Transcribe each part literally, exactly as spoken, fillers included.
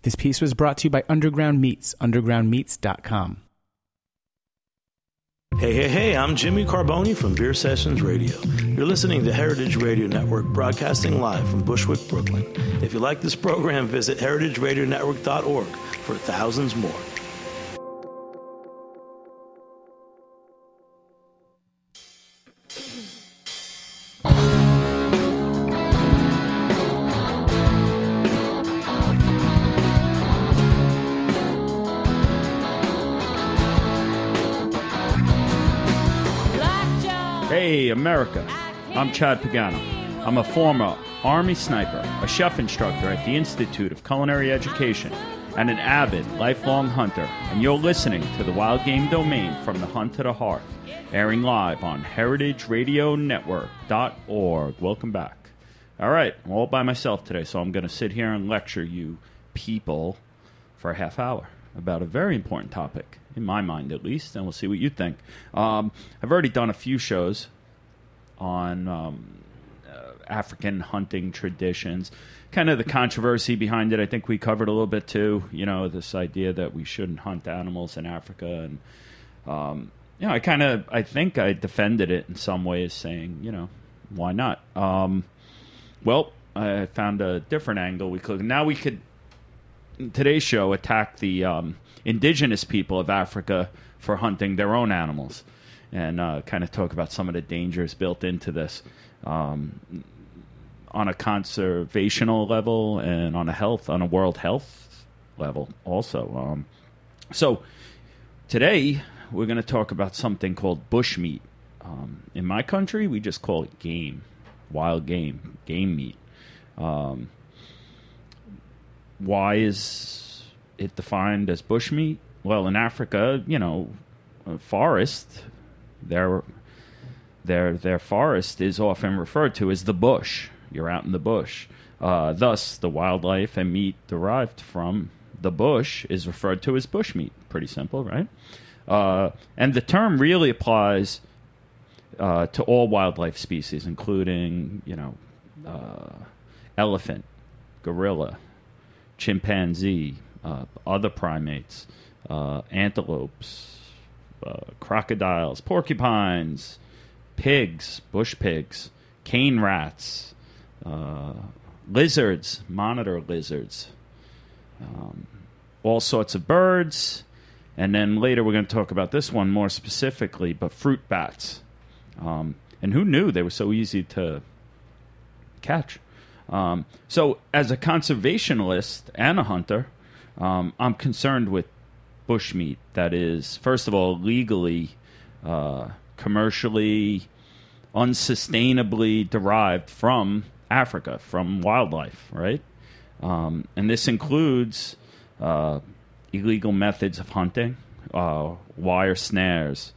This piece was brought to you by Underground Meats, underground meats dot com. Hey, hey, hey, I'm Jimmy Carboni from Beer Sessions Radio. You're listening to Heritage Radio Network, broadcasting live from Bushwick, Brooklyn. If you like this program, visit heritage radio network dot org for thousands more. Hey, America. I'm Chad Pagano. I'm a former Army sniper, a chef instructor at the Institute of Culinary Education, and an avid, lifelong hunter. And you're listening to the Wild Game Domain from the Hunt to the Hearth, airing live on heritage radio network dot org. Welcome back. All right, I'm all by myself today, so I'm going to sit here and lecture you people for a half hour about a very important topic, in my mind at least, and we'll see what you think. Um, I've already done a few shows on um, uh, African hunting traditions, kind of the controversy behind it. I think we covered a little bit too, you know, this idea that we shouldn't hunt animals in Africa. And, um, you know, I kind of, I think I defended it in some ways, saying, you know, why not? Um, well, I found a different angle. We could, now we could, in today's show, attack the um, indigenous people of Africa for hunting their own animals, and uh, kind of talk about some of the dangers built into this um, on a conservational level and on a health, on a world health level also. Um, so today we're going to talk about something called bushmeat. Um, in my country, we just call it game, wild game, game meat. Um, why is it defined as bushmeat? Well, in Africa, you know, a forest, their their their forest is often referred to as the bush. You're out in the bush. Uh, thus, the wildlife and meat derived from the bush is referred to as bushmeat. Pretty simple, right? Uh, and the term really applies uh, to all wildlife species, including, you know, uh, elephant, gorilla, chimpanzee, uh, other primates, uh, antelopes, uh, crocodiles, porcupines, pigs, bush pigs, cane rats, uh, lizards, monitor lizards, um, all sorts of birds, and then later we're going to talk about this one more specifically, but fruit bats. Um, and who knew they were so easy to catch? Um, so as a conservationist and a hunter, um, I'm concerned with bushmeat that is, first of all, legally, uh, commercially, unsustainably derived from Africa, from wildlife, right? Um, and this includes uh, illegal methods of hunting, uh, wire snares,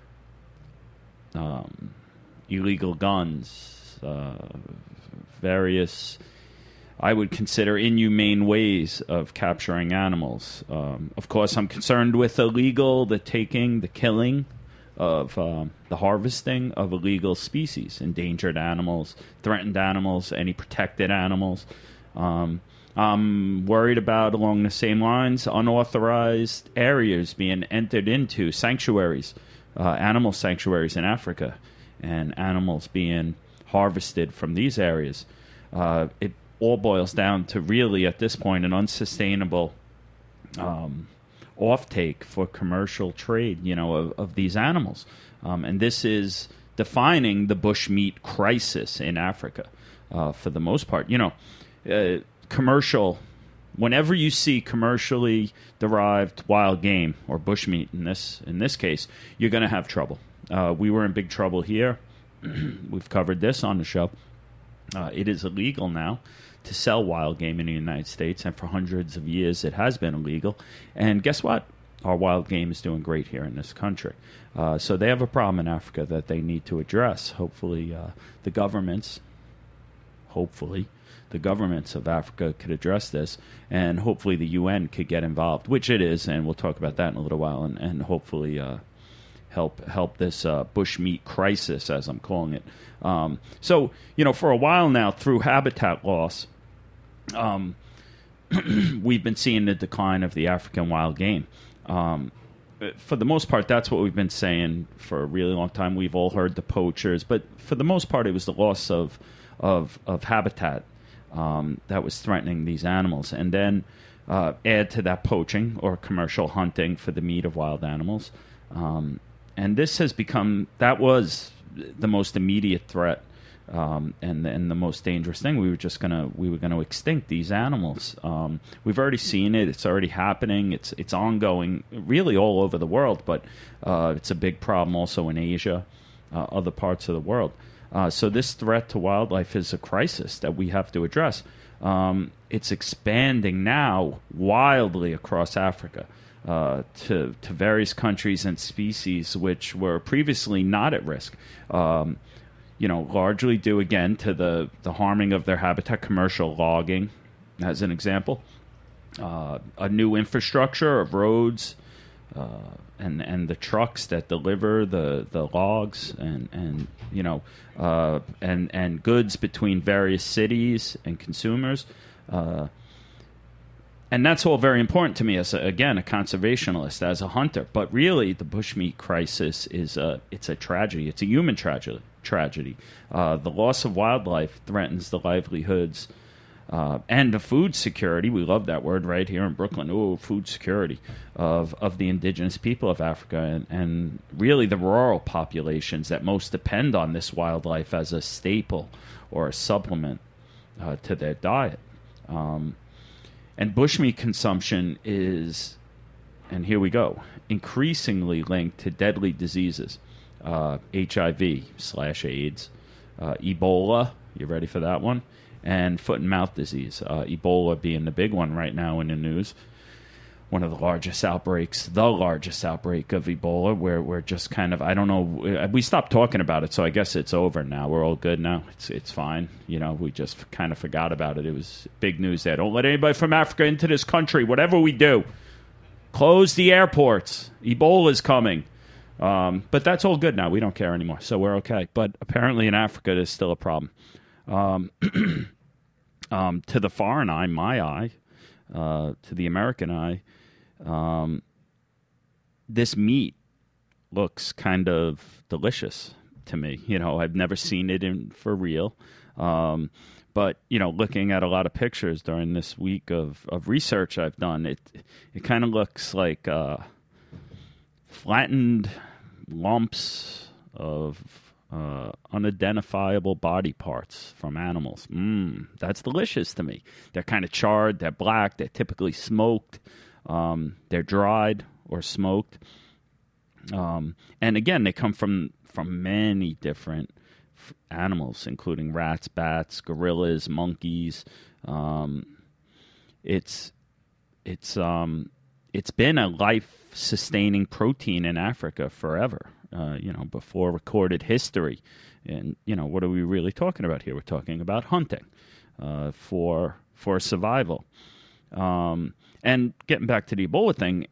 um, illegal guns, uh, various, I would consider, inhumane ways of capturing animals. Um, of course, I'm concerned with illegal, the taking, the killing of um, the harvesting of illegal species, endangered animals, threatened animals, any protected animals. Um, I'm worried about, along the same lines, unauthorized areas being entered into, sanctuaries, uh, animal sanctuaries in Africa, and animals being harvested from these areas. Uh, it all boils down to really, at this point, an unsustainable um, offtake for commercial trade, you know, of, of these animals. Um, and this is defining the bushmeat crisis in Africa, uh, for the most part. You know, uh, commercial, whenever you see commercially derived wild game or bushmeat in this in this case, you're going to have trouble. Uh, we were in big trouble here. We've covered this on the show. Uh, it is illegal now to sell wild game in the United States, and for hundreds of years it has been illegal. And guess what? Our wild game is doing great here in this country. Uh, so they have a problem in Africa that they need to address. Hopefully uh, the governments, hopefully the governments of Africa could address this, and hopefully the U N could get involved, which it is, and we'll talk about that in a little while, and, and hopefully uh, help help this uh, bushmeat crisis, as I'm calling it. Um, so, you know, for a while now, through habitat loss, um, we've been seeing the decline of the African wild game. Um, for the most part, that's what we've been saying for a really long time. We've all heard the poachers, but for the most part, it was the loss of of, of habitat um, that was threatening these animals. And then uh, add to that poaching or commercial hunting for the meat of wild animals. Um, and this has become, that was the most immediate threat um, and, and the most dangerous thing. We were just going to, we were going to extinct these animals. Um, we've already seen it. It's already happening. It's, it's ongoing really all over the world, but uh, it's a big problem also in Asia, uh, other parts of the world. Uh, so this threat to wildlife is a crisis that we have to address. Um, it's expanding now wildly across Africa uh, to to various countries and species which were previously not at risk. Um, you know, largely due again to the the harming of their habitat, commercial logging, as an example, uh, a new infrastructure of roads. Uh, and and the trucks that deliver the, the logs and, and you know uh, and and goods between various cities and consumers, uh, and that's all very important to me as a, again a conservationist, as a hunter. But really, the bushmeat crisis is a it's a tragedy. It's a human tragedy. Tragedy. Uh, the loss of wildlife threatens the livelihoods. Uh, and the food security, we love that word right here in Brooklyn, oh, food security of, of the indigenous people of Africa and, and really the rural populations that most depend on this wildlife as a staple or a supplement uh, to their diet. Um, and bushmeat consumption is, and here we go, increasingly linked to deadly diseases, uh, H I V slash AIDS, uh, Ebola, you ready for that one? And foot and mouth disease, uh, Ebola being the big one right now in the news. One of the largest outbreaks, the largest outbreak of Ebola, where we're just kind of, I don't know, we stopped talking about it, so I guess it's over now. We're all good now. It's it's fine. You know, we just kind of forgot about it. It was big news there. Don't let anybody from Africa into this country, whatever we do. Close the airports. Ebola's coming. Um, but that's all good now. We don't care anymore, so we're okay. But apparently in Africa, there's still a problem. Um, um, to the foreign eye, my eye, uh, to the American eye, um, this meat looks kind of delicious to me. You know, I've never seen it in for real. Um, but, you know, looking at a lot of pictures during this week of, of research I've done, it, it kind of looks like, uh, flattened lumps of, Uh, unidentifiable body parts from animals. Mmm, that's delicious to me. They're kind of charred, they're black, they're typically smoked, um, they're dried or smoked. Um, and again, they come from, from many different f- animals, including rats, bats, gorillas, monkeys. Um, it's it's um, it's been a life-sustaining protein in Africa forever. Uh, you know, before recorded history. And, you know, what are we really talking about here? We're talking about hunting uh, for for survival. Um, and getting back to the Ebola thing,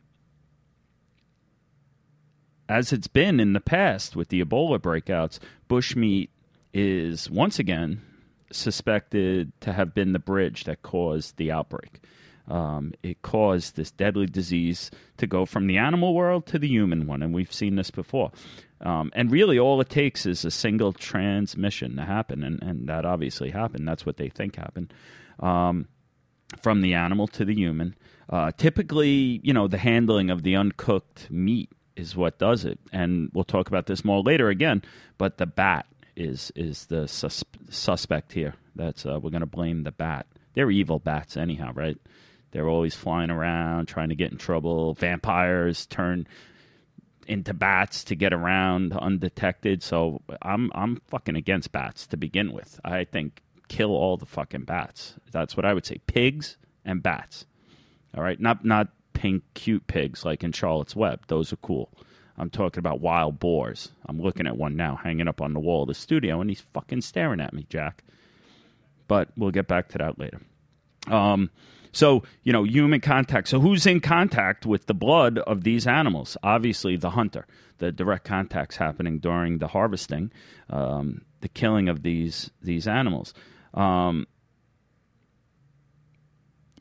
as it's been in the past with the Ebola breakouts, bushmeat is once again suspected to have been the bridge that caused the outbreak. Um, it caused this deadly disease to go from the animal world to the human one, and we've seen this before. Um, and really all it takes is a single transmission to happen, and, and that obviously happened. That's what they think happened. Um, from the animal to the human. Uh, typically, you know, the handling of the uncooked meat is what does it. And we'll talk about this more later again, but the bat is is the sus- suspect here. That's uh, we're going to blame the bat. They're evil bats anyhow, right? They're always flying around, trying to get in trouble. Vampires turn into bats to get around undetected. So I'm I'm fucking against bats to begin with. I think kill all the fucking bats. That's what I would say. Pigs and bats. All right? Not not pink, cute pigs like in Charlotte's Web. Those are cool. I'm talking about wild boars. I'm looking at one now hanging up on the wall of the studio, and he's fucking staring at me, Jack. But we'll get back to that later. Um... So, you know, human contact. So who's in contact with the blood of these animals? Obviously, the hunter. The direct contact's happening during the harvesting, um, the killing of these these animals. Um,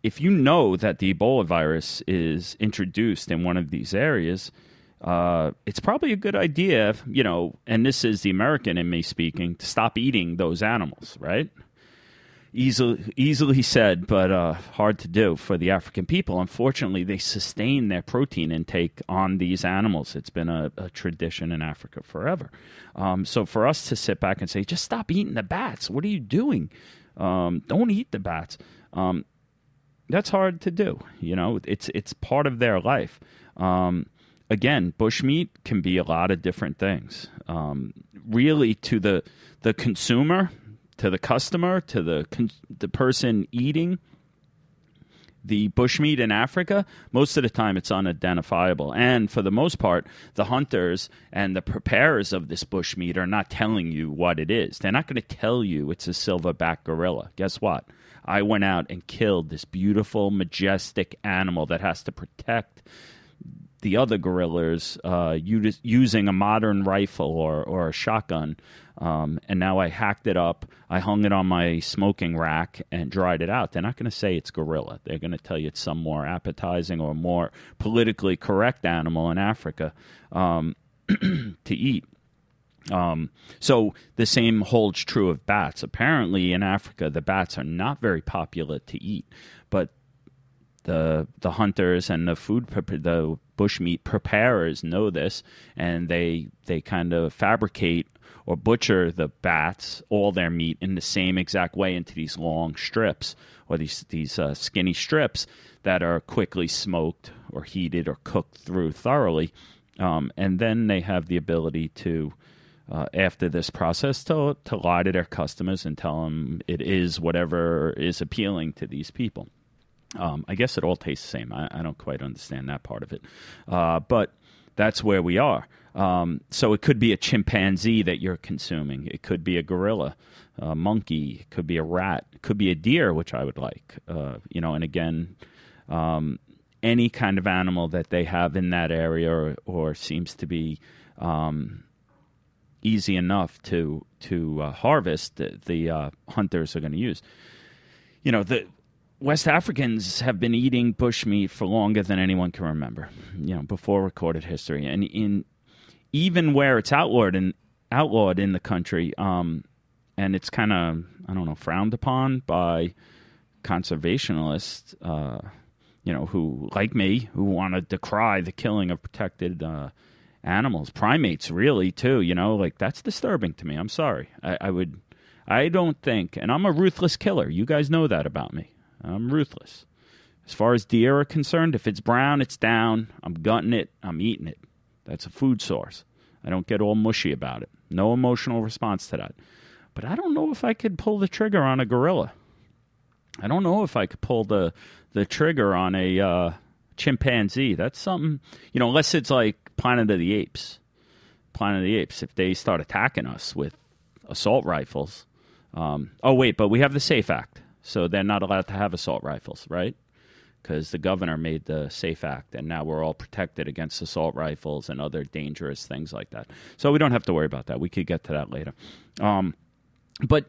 if you know that the Ebola virus is introduced in one of these areas, uh, it's probably a good idea, you know, and this is the American in me speaking, to stop eating those animals, right? Easily, easily said, but uh, hard to do for the African people. Unfortunately, they sustain their protein intake on these animals. It's been a, a tradition in Africa forever. Um, so for us to sit back and say, just stop eating the bats. What are you doing? Um, don't eat the bats. Um, that's hard to do. You know, it's it's part of their life. Um, again, bushmeat can be a lot of different things. Um, really, to the the consumer, to the customer, to the the person eating the bushmeat in Africa, most of the time it's unidentifiable. And for the most part, the hunters and the preparers of this bushmeat are not telling you what it is. They're not going to tell you it's a silverback gorilla. Guess what? I went out and killed this beautiful, majestic animal that has to protect the other gorillas uh, using a modern rifle or, or a shotgun. Um, and now I hacked it up. I hung it on my smoking rack and dried it out. They're not going to say it's gorilla. They're going to tell you it's some more appetizing or more politically correct animal in Africa um, to eat. Um, so the same holds true of bats. Apparently in Africa, the bats are not very popular to eat, but the the hunters and the food the bushmeat preparers know this, and they they kind of fabricate or butcher the bats, all their meat, in the same exact way into these long strips or these these uh, skinny strips that are quickly smoked or heated or cooked through thoroughly, um, and then they have the ability to. Uh, after this process, to to lie to their customers and tell them it is whatever is appealing to these people. Um, I guess it all tastes the same. I, I don't quite understand that part of it. Uh, but that's where we are. Um, so it could be a chimpanzee that you're consuming. It could be a gorilla, a monkey. It could be a rat. It could be a deer, which I would like. Uh, you know, and again, um, any kind of animal that they have in that area or, or seems to be um, easy enough to to uh, harvest, the, the uh, hunters are going to use. You know, the West Africans have been eating bushmeat for longer than anyone can remember, you know, before recorded history. And in even where it's outlawed in, outlawed in the country, um, and it's kind of, I don't know, frowned upon by conservationists, uh, you know, who, like me, who want to decry the killing of protected uh, animals, primates, really, too, you know, like, that's disturbing to me. I'm sorry. I, I would, I don't think, and I'm a ruthless killer. You guys know that about me. I'm ruthless. As far as deer are concerned, if it's brown, it's down. I'm gutting it. I'm eating it. That's a food source. I don't get all mushy about it. No emotional response to that. But I don't know if I could pull the trigger on a gorilla. I don't know if I could pull the the trigger on a uh, chimpanzee. That's something, you know, unless it's like Planet of the Apes. Planet of the Apes. If they start attacking us with assault rifles. Um, oh, wait, but we have the SAFE Act. So they're not allowed to have assault rifles, right? Because the governor made the SAFE Act, and now we're all protected against assault rifles and other dangerous things like that. So we don't have to worry about that. We could get to that later. Um, but,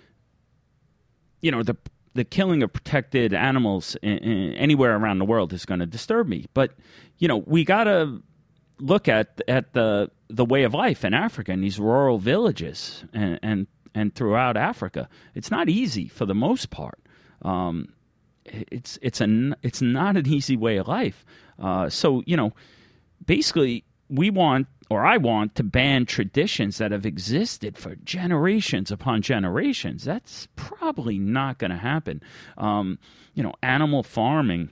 you know, the the killing of protected animals in, in anywhere around the world is going to disturb me. But, you know, we got to look at at the the way of life in Africa in these rural villages and, and and throughout Africa. It's not easy for the most part. Um, it's it's a it's not an easy way of life. Uh, so you know, basically, we want or I want to ban traditions that have existed for generations upon generations. That's probably not going to happen. Um, you know, animal farming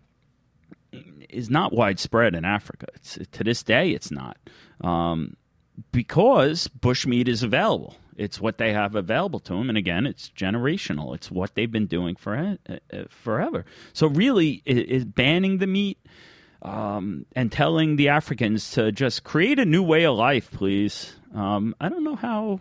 is not widespread in Africa. It's, to this day, it's not um, because bushmeat is available. It's what they have available to them. And again, it's generational. It's what they've been doing for uh, forever. So really, it, it, banning the meat um, and telling the Africans to just create a new way of life, please. Um, I don't know how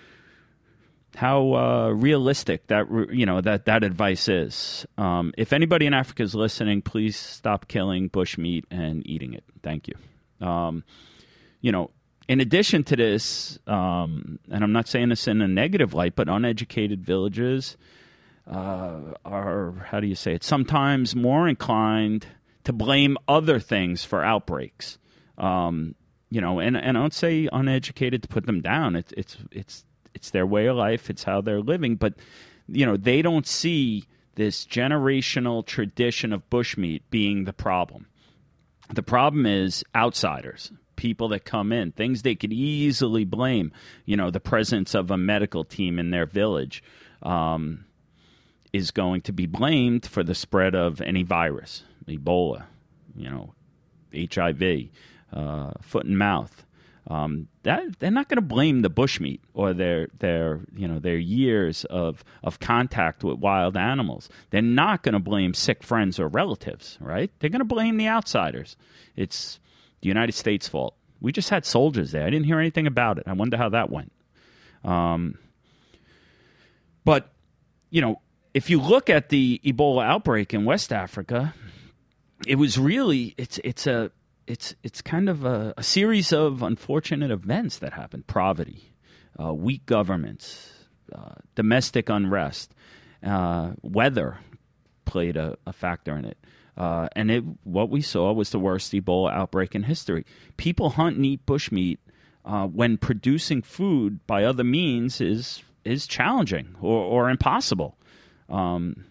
how uh, realistic that you know that, that advice is. Um, if anybody in Africa is listening, please stop killing bushmeat and eating it. Thank you. Um, you know. In addition to this, um, and I'm not saying this in a negative light, but uneducated villages uh, are, how do you say it, sometimes more inclined to blame other things for outbreaks. Um, you know, and, and I don't say uneducated to put them down. It's it's it's it's their way of life. It's how they're living. But, you know, they don't see this generational tradition of bushmeat being the problem. The problem is outsiders, people that come in, things they could easily blame. You know, the presence of a medical team in their village um, is going to be blamed for the spread of any virus, Ebola, you know, H I V, uh, foot and mouth. Um, that they're not going to blame the bushmeat or their their you know their years of of contact with wild animals. They're not going to blame sick friends or relatives, right? They're going to blame the outsiders. It's the United States' fault. We just had soldiers there. I didn't hear anything about it. I wonder how that went. Um, but you know, if you look at the Ebola outbreak in West Africa, it was really it's it's a It's it's kind of a, a series of unfortunate events that happened. Poverty, uh, weak governments, uh, domestic unrest, uh, weather played a, a factor in it. Uh, and it, what we saw was the worst Ebola outbreak in history. People hunt and eat bushmeat uh, when producing food by other means is is challenging or, or impossible. Um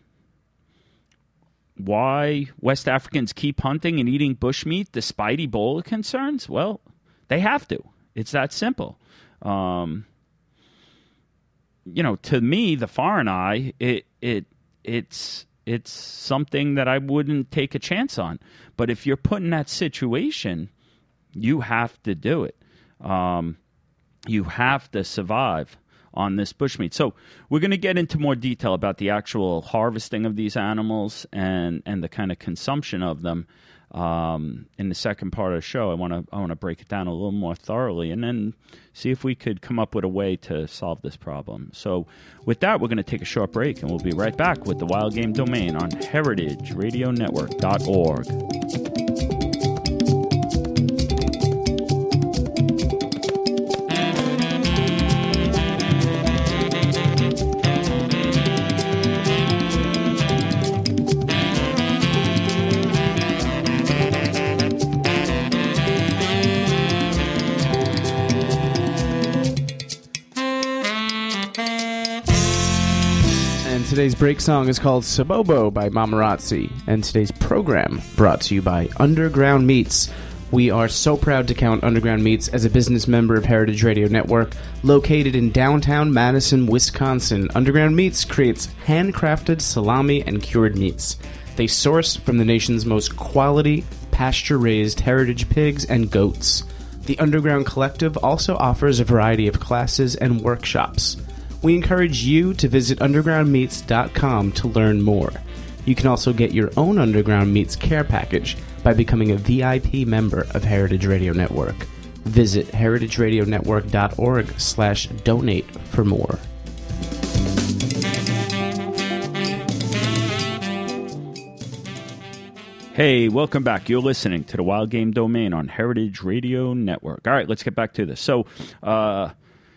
Why West Africans keep hunting and eating bushmeat despite Ebola concerns? Well, they have to. It's that simple. Um, you know, to me, the foreign eye, it it it's it's something that I wouldn't take a chance on. But if you're put in that situation, you have to do it. Um, you have to survive on this bushmeat. So we're going to get into more detail about the actual harvesting of these animals and, and the kind of consumption of them um, in the second part of the show. I want to I want to break it down a little more thoroughly and then see if we could come up with a way to solve this problem. So with that, we're going to take a short break, and we'll be right back with the Wild Game Domain on heritage radio network dot org. Today's break song is called Sabobo by Mamarazzi, and today's program brought to you by Underground Meats. We are so proud to count Underground Meats as a business member of Heritage Radio Network. Located in downtown Madison, Wisconsin, Underground Meats creates handcrafted salami and cured meats. They source from the nation's most quality, pasture-raised heritage pigs and goats. The Underground Collective also offers a variety of classes and workshops. We encourage you to visit underground meats dot com to learn more. You can also get your own Underground Meats care package by becoming a V I P member of Heritage Radio Network. Visit heritage radio network dot org slash donate for more. Hey, welcome back. You're listening to the Wild Game Domain on Heritage Radio Network. All right, let's get back to this. So, uh...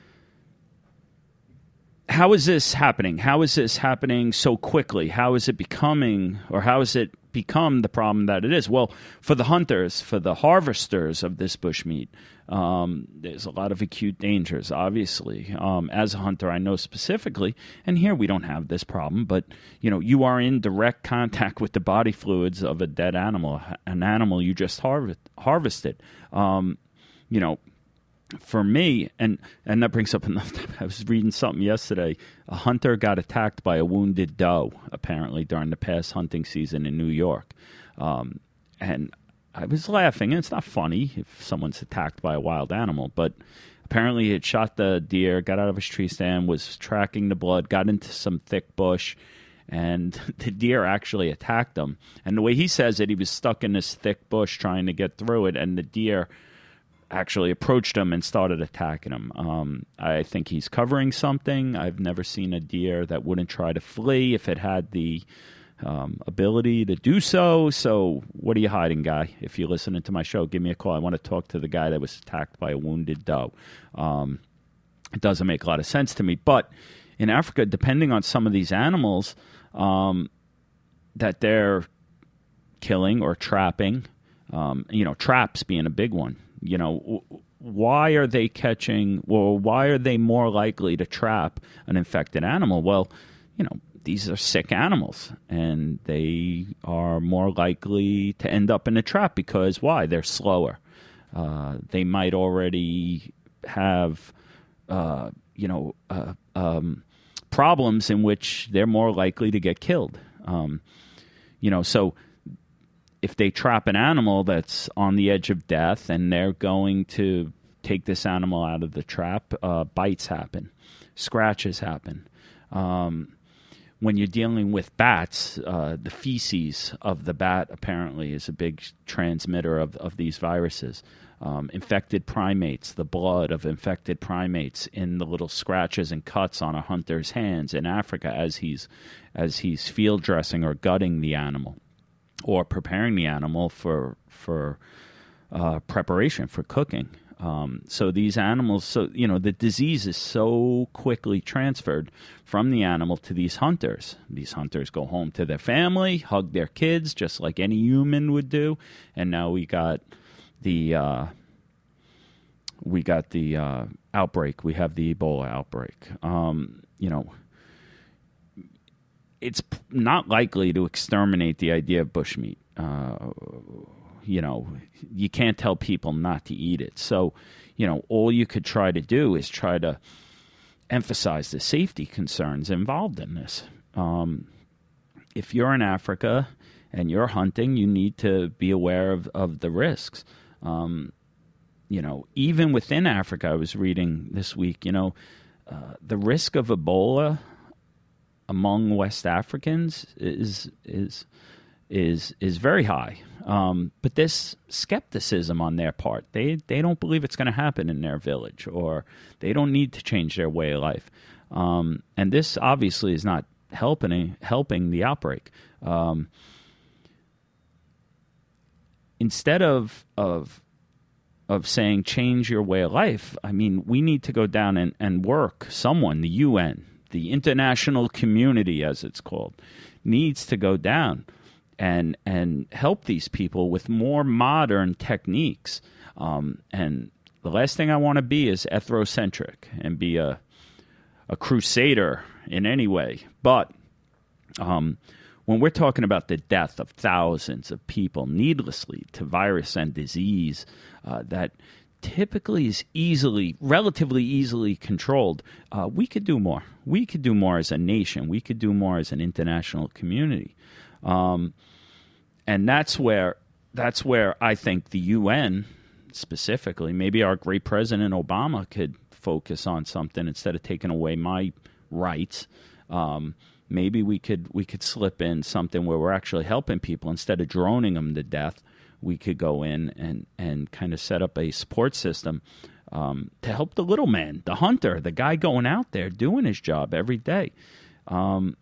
how is this happening? How is this happening so quickly? How is it becoming, or how has it become the problem that it is? Well, for the hunters, for the harvesters of this bushmeat, um, there's a lot of acute dangers, obviously. Um, as a hunter, I know specifically, and here we don't have this problem, but you know, you are in direct contact with the body fluids of a dead animal, an animal you just harvest, harvested. Um, you know, For me, and, and that brings up another time. I was reading something yesterday. A hunter got attacked by a wounded doe, apparently, during the past hunting season in New York. Um, and I was laughing, and it's not funny if someone's attacked by a wild animal, but apparently he had shot the deer, got out of his tree stand, was tracking the blood, got into some thick bush, and the deer actually attacked him. And the way he says it, he was stuck in this thick bush trying to get through it, and the deer actually approached him and started attacking him. Um, I think he's covering something. I've never seen a deer that wouldn't try to flee if it had the um, ability to do so. So what are you hiding, guy? If you're listening to my show, give me a call. I want to talk to the guy that was attacked by a wounded doe. Um, it doesn't make a lot of sense to me. But in Africa, depending on some of these animals, um, that they're killing or trapping, um, you know, traps being a big one. You know, w- why are they catching, well, why are they more likely to trap an infected animal? Well, you know, these are sick animals, and they are more likely to end up in a trap because why? They're slower. Uh, they might already have, uh, you know, uh, um, problems in which they're more likely to get killed. Um, you know, so if they trap an animal that's on the edge of death and they're going to take this animal out of the trap, uh, bites happen, scratches happen. Um, when you're dealing with bats, uh, the feces of the bat apparently is a big transmitter of, of these viruses. Um, infected primates, the blood of infected primates in the little scratches and cuts on a hunter's hands in Africa as he's as he's field dressing or gutting the animal, or preparing the animal for for uh, preparation for cooking. Um, so these animals, so you know, the disease is so quickly transferred from the animal to these hunters. These hunters go home to their family, hug their kids, just like any human would do. And now we got the uh, we got the uh, outbreak. We have the Ebola outbreak. Um, you know. It's not likely to exterminate the idea of bushmeat. Uh, you know, you can't tell people not to eat it. So, you know, all you could try to do is try to emphasize the safety concerns involved in this. Um, if you're in Africa and you're hunting, you need to be aware of, of the risks. Um, you know, even within Africa, I was reading this week, you know, uh, the risk of Ebola among West Africans is is is is very high, um, but there's skepticism on their part. They they don't believe it's going to happen in their village, or they don't need to change their way of life. Um, and this obviously is not helping helping the outbreak. Um, instead of of of saying change your way of life, I mean, we need to go down and, and work. Someone, the U N. The international community, as it's called, needs to go down and and help these people with more modern techniques. Um, and the last thing I want to be is ethnocentric and be a a crusader in any way. But um, when we're talking about the death of thousands of people needlessly to virus and disease, uh, that typically is easily, relatively easily controlled, uh, we could do more. We could do more as a nation. We could do more as an international community. Um, and that's where that's where I think the U N specifically, maybe our great President Obama could focus on something instead of taking away my rights. Um, maybe we could we could slip in something where we're actually helping people instead of droning them to death. We could go in and, and kind of set up a support system um, to help the little man, the hunter, the guy going out there doing his job every day. Um,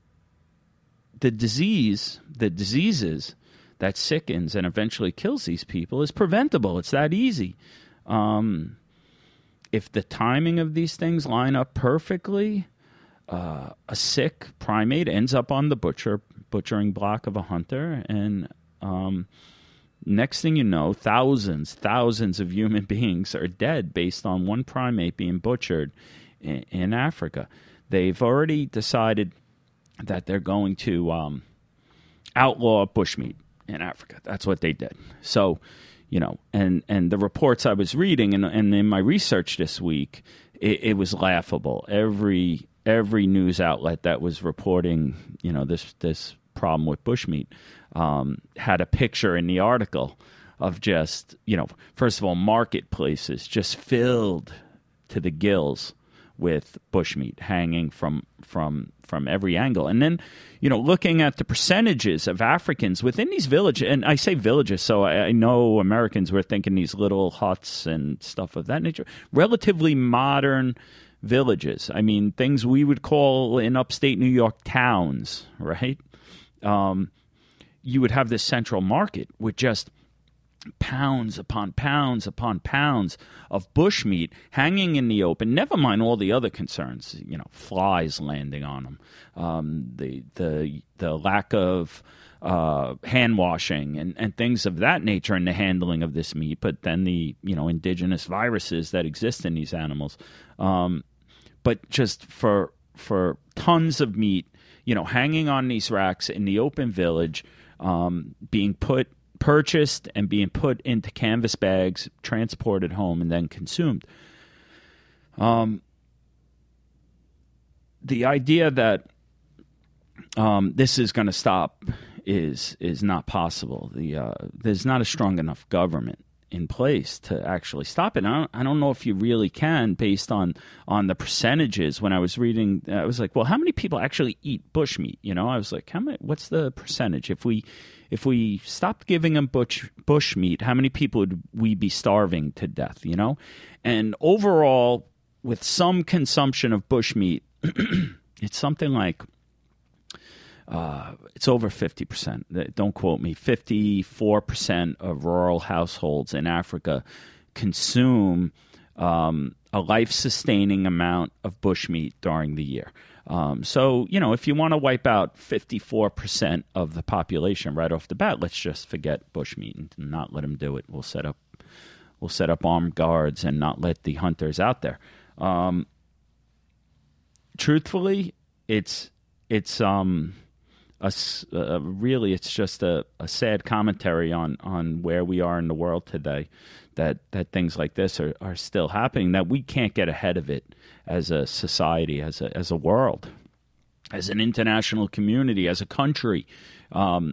the disease, the diseases that sickens and eventually kills these people is preventable. It's that easy. Um, if the timing of these things line up perfectly, uh, a sick primate ends up on the butcher butchering block of a hunter, and um, next thing you know, thousands, thousands of human beings are dead based on one primate being butchered in, in Africa. They've already decided that they're going to um, outlaw bushmeat in Africa. That's what they did. So, you know, and, and the reports I was reading and, and in my research this week, it, it was laughable. Every every news outlet that was reporting, you know, this this problem with bushmeat um, had a picture in the article of just, you know, first of all, marketplaces just filled to the gills with bushmeat hanging from from from every angle. And then, you know, looking at the percentages of Africans within these villages, and I say villages, so I, I know Americans were thinking these little huts and stuff of that nature, relatively modern villages. I mean, things we would call in upstate New York towns, right? Um, you would have this central market with just pounds upon pounds upon pounds of bushmeat hanging in the open. Never mind all the other concerns, you know, flies landing on them, um, the the the lack of uh, hand washing and, and things of that nature in the handling of this meat. But then the you know indigenous viruses that exist in these animals. Um, but just for for tons of meat, you know, hanging on these racks in the open village, um, being put. purchased and being put into canvas bags, transported home, and then consumed. Um, the idea that um, this is going to stop is is not possible. The uh, there's not a strong enough government in place to actually stop it. I don't, I don't know if you really can, based on on the percentages. When I was reading, I was like, well, how many people actually eat bushmeat? You know, I was like, how many? What's the percentage? If we if we stopped giving them bush bushmeat, how many people would we be starving to death? You know, and overall, with some consumption of bushmeat, it's something like. Uh, it's over fifty percent. Don't quote me. fifty-four percent of rural households in Africa consume um, a life-sustaining amount of bushmeat during the year. Um, so, you know, if you want to wipe out fifty-four percent of the population right off the bat, let's just forget bushmeat and not let them do it. We'll set up, we'll set up armed guards and not let the hunters out there. Um, truthfully, it's it's um. A, uh, really, it's just a, a sad commentary on, on where we are in the world today, that, that things like this are, are still happening, that we can't get ahead of it as a society, as a as a world, as an international community, as a country. Um,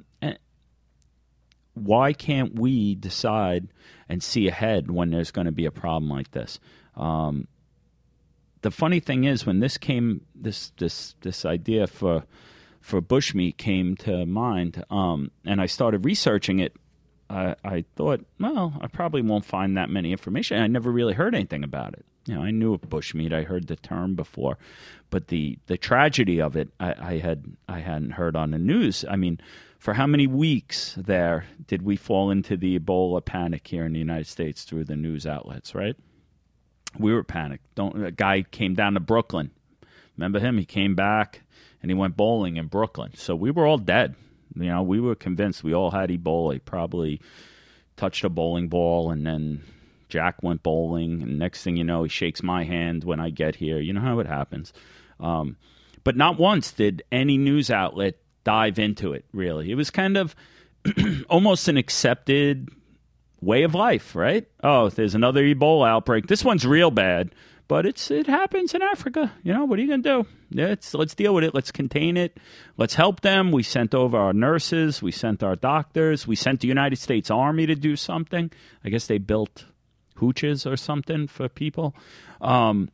why can't we decide and see ahead when there's going to be a problem like this? Um, the funny thing is, when this came, this this this idea for for bushmeat came to mind, um, and I started researching it, I, I thought, well, I probably won't find that many information. I never really heard anything about it. You know, I knew of bushmeat. I heard the term before, but the, the tragedy of it, I, I had I hadn't heard on the news. I mean, for how many weeks there did we fall into the Ebola panic here in the United States through the news outlets? Right? We were panicked. Don't a guy came down to Brooklyn. Remember him? He came back. And he went bowling in Brooklyn. So we were all dead. You know, we were convinced we all had Ebola. He probably touched a bowling ball, and then Jack went bowling. And next thing you know, he shakes my hand when I get here. You know how it happens. Um, but not once did any news outlet dive into it, really. It was kind of almost an accepted way of life, right? Oh, there's another Ebola outbreak. This one's real bad. But it's it happens in Africa. You know, what are you going to do? Let's, let's deal with it. Let's contain it. Let's help them. We sent over our nurses. We sent our doctors. We sent the United States Army to do something. I guess they built hooches or something for people. Um,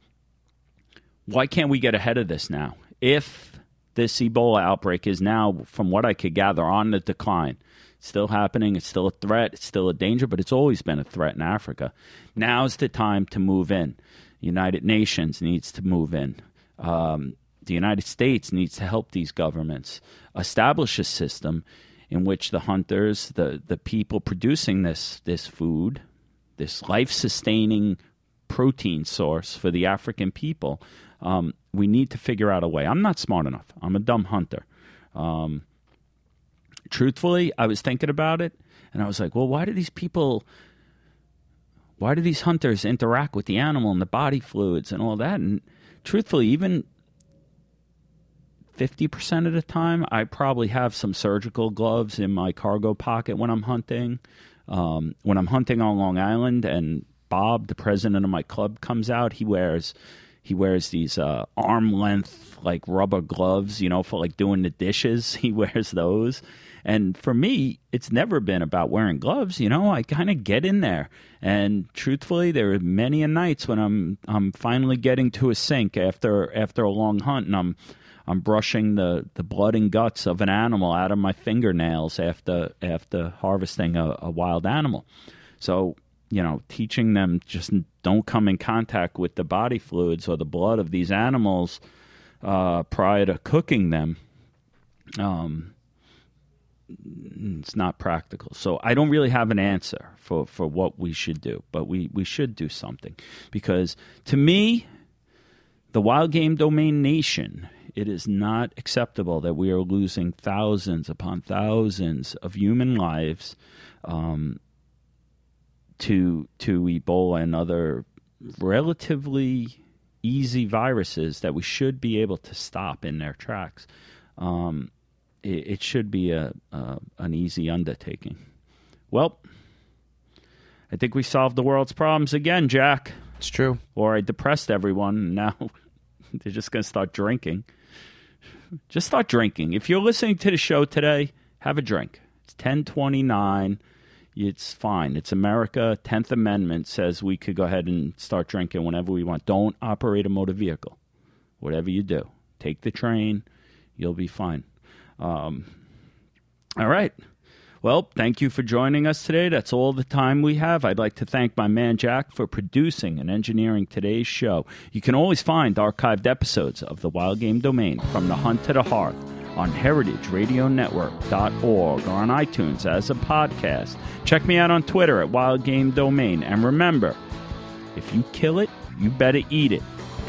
why can't we get ahead of this now? If this Ebola outbreak is now, from what I could gather, on the decline, it's still happening. It's still a threat. It's still a danger, but it's always been a threat in Africa. Now's the time to move in. United Nations needs to move in. Um, the United States needs to help these governments establish a system in which the hunters, the, the people producing this this food, this life-sustaining protein source for the African people, um, we need to figure out a way. I'm not smart enough. I'm a dumb hunter. Um, truthfully, I was thinking about it, and I was like, well, why do these people... Why do these hunters interact with the animal and the body fluids and all that? And truthfully, even fifty percent of the time, I probably have some surgical gloves in my cargo pocket when I'm hunting. Um, when I'm hunting on Long Island and Bob, the president of my club, comes out, he wears he wears these uh, arm length like rubber gloves, you know, for like doing the dishes. He wears those. And for me, it's never been about wearing gloves. You know, I kind of get in there. And truthfully, there are many a nights when I'm I'm finally getting to a sink after after a long hunt, and I'm I'm brushing the, the blood and guts of an animal out of my fingernails after after harvesting a, a wild animal. So, you know, teaching them just don't come in contact with the body fluids or the blood of these animals uh, prior to cooking them. Um. it's not practical. So I don't really have an answer for, for what we should do, but we, we should do something. Because to me, the Wild Game Domain Nation, it is not acceptable that we are losing thousands upon thousands of human lives um, to to Ebola and other relatively easy viruses that we should be able to stop in their tracks. Um, it, it should be a, a an easy undertaking. Well, I think we solved the world's problems again, Jack. It's true. Or I depressed everyone, and now they're just going to start drinking. Just start drinking. If you're listening to the show today, have a drink. It's ten twenty-nine. It's fine. It's America. tenth Amendment says we could go ahead and start drinking whenever we want. Don't operate a motor vehicle. Whatever you do, take the train. You'll be fine. Um, all right. Well, thank you for joining us today. That's all the time we have. I'd like to thank my man Jack for producing and engineering today's show. You can always find archived episodes of The Wild Game Domain, From the Hunt to the Hearth, on heritage radio network dot org or on iTunes as a podcast. Check me out on Twitter at Wild Game Domain. And remember, if you kill it, you better eat it.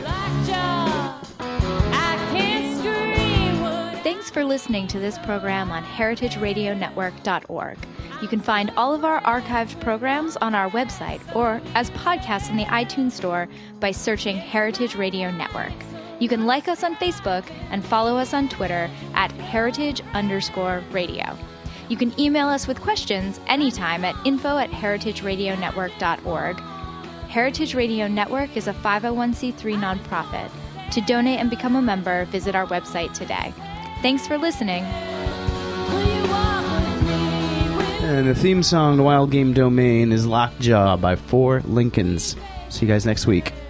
Thanks for listening to this program on heritage radio network dot org. You can find all of our archived programs on our website or as podcasts in the iTunes Store by searching Heritage Radio Network. You can like us on Facebook and follow us on Twitter at heritage underscore radio. You can email us with questions anytime at info at heritage radio network dot org. Heritage Radio Network is a five oh one c three nonprofit. To donate and become a member, visit our website today. Thanks for listening. And the theme song to Wild Game Domain is Lockjaw by Four Lincolns. See you guys next week.